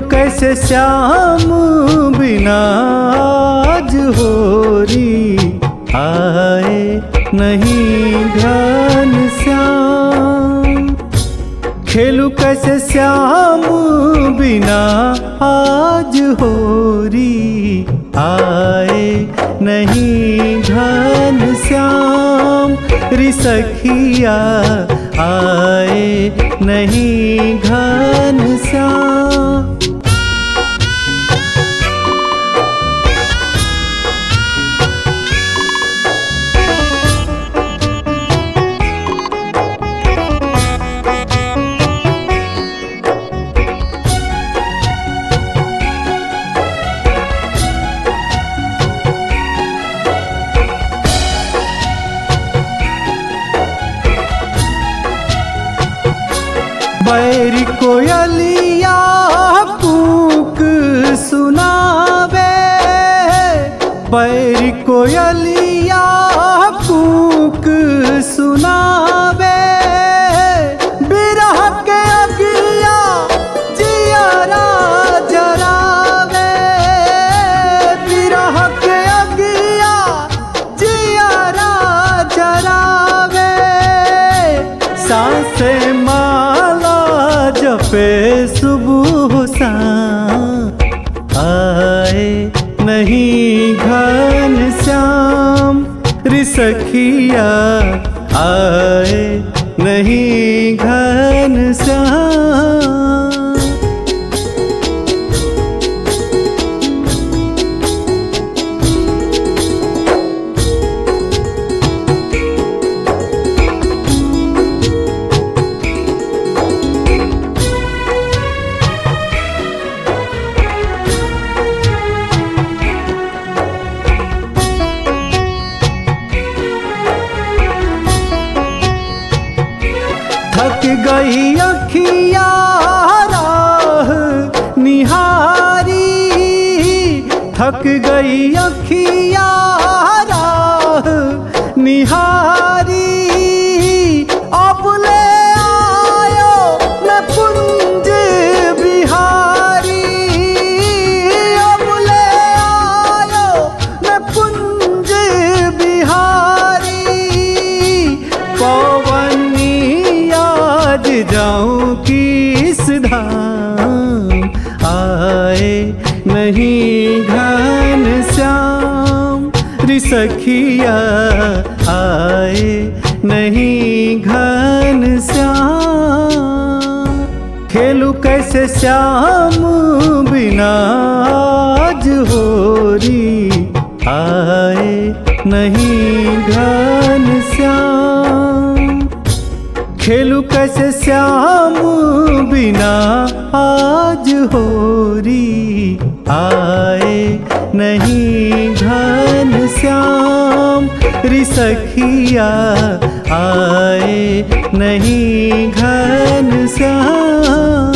कैसे श्याम बिना आज होरी आए नहीं घन श्याम। खेलूं कैसे श्याम बिना आज होरी आए नहीं घन श्याम। रि सखिया आए नहीं घन श्याम। बैरी कोयलिया कूक सुनावे, बैरी कोयलिया कूक सुनावे। बिरह के अगिया जियरा जरावे, बिरह के अगिया जियरा जरावे। सांसे जपे सुबह शाम आए नहीं घन श्याम। रि सखिया आए नहीं घन श्याम। थक गई अखिया राह निहारी, थक गई अखिया राह निहारी। अब ले आयो न कुंज बिहारी, अब ले आयो न कुंज बिहारी। जाऊं किस धाम आए नहीं घन श्याम। रि सखिया आए नहीं घन श्याम। खेलूं कैसे श्याम बिना आज होरी आए नहीं घन श्याम। खेलूं कैसे श्याम बिना आज होरी आए नहीं घन श्याम। रि सखिया आए नहीं घन श्याम।